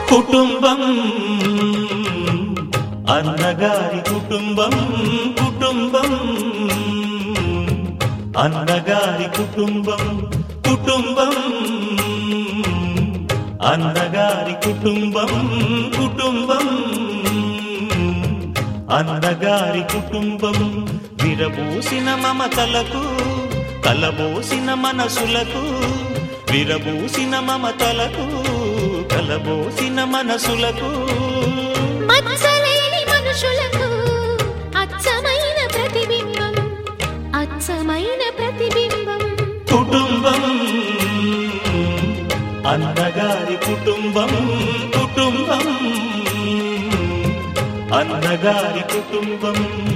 కుటుంబం అన్నగారి కుటుంబం కుటుంబం అన్నగారి కుటుంబం కుటుంబం అన్నగారి కుటుంబం కుటుంబం అన్నగారి కుటుంబం విరబూసిన మమతలకు కలబోసిన మనసులకు విరబూసిన మమతలకు కలబోసిన మనసులకు మచ్చలేని మనుషులకు అచ్చమైన ప్రతిబింబం అచ్చమైన ప్రతిబింబం కుటుంబం అన్నగారి కుటుంబం కుటుంబం అన్నగారి కుటుంబం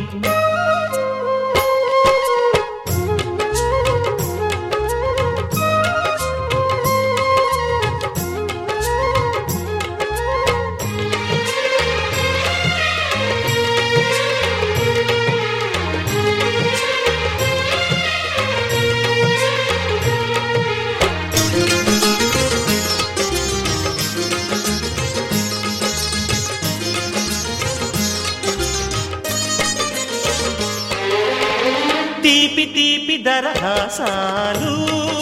తీపి తీపి దరహాసాలు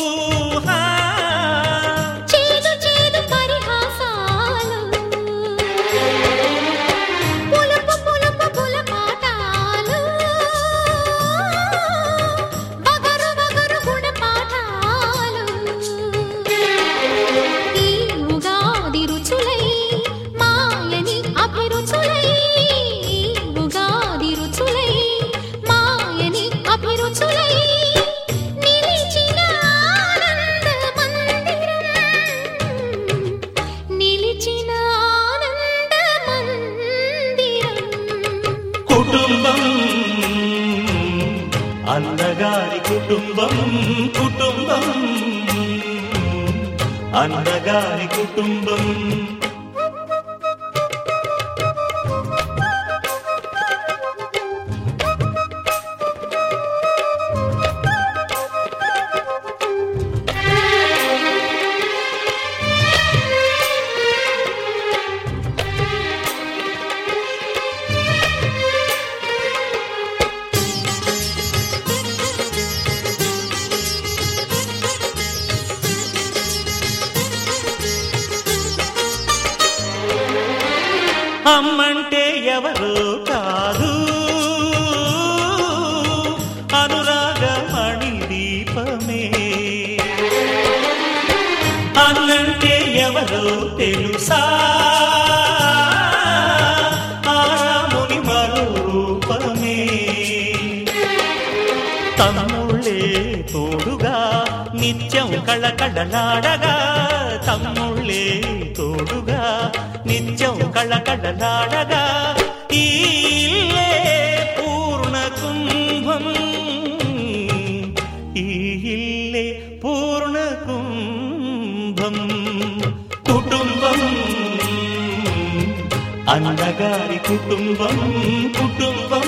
చేదు చేదు పరిహాసాలు పులుపు పులుపు పులపాటాలు బగరు బగరు గుణపాఠాలు ఈ ఉగాది రుచులై మాయని అభిరుచులై ఉగాది రుచులై మాయని అభిరుచులై నిలిచిన ఆనంద మందిరం నిలిచిన ఆనంద మందిరం కుటుంబం అన్నగారి కుటుంబం కుటుంబం అన్నగారి కుటుంబం అమ్మంటే ఎవరో కాదు అనురాగమణి దీపమే అన్నంటే ఎవరో తెలుసా ఆరాముని మరో రూపమే తమ్ముళ్ళే తోడుగా నిత్యం కళకళలాడగా తమ్ముళ్ళే తోడుగా నిత్యం కళకళలాడగా ఈ ఇల్లే పూర్ణ కుంభం ఈ ఇల్లే పూర్ణ కుంభం కుటుంబం అన్నగారి కుటుంబం కుటుంబం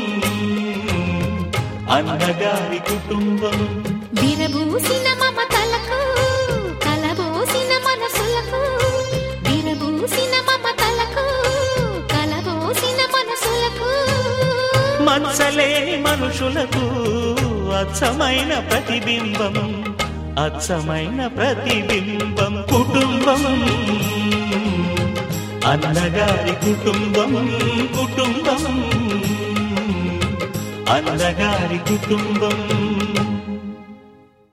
అన్నగారి కుటుంబం విరబూసిన మమతలకు కలబోసిన మనసులకు విరబూసిన మమతలకు కలబోసిన మనసులకు మచ్చలేని మనుషులకు అచ్చమైన ప్రతిబింబం అచ్చమైన ప్రతిబింబం కుటుంబం అన్నగారి కుటుంబం కుటుంబం అన్నగారి కుటుంబం